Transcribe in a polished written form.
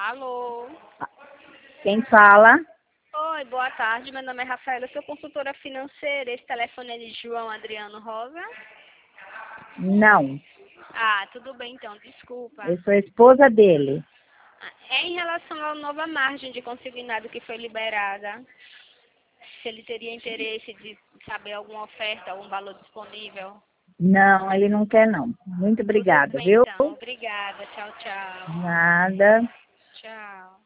Alô? Quem fala? Oi, boa tarde. Meu nome é Rafaela, eu sou consultora financeira. Esse telefone é de João Adriano Rosa? Não, Ah, tudo bem então, desculpa. eu sou a esposa dele. É em relação à nova margem de consignado que foi liberada. Se ele teria interesse de saber alguma oferta, algum valor disponível. Não, ele não quer não. Muito Tudo obrigada, bem viu? então, obrigada. Tchau, tchau. Nada. Tchau.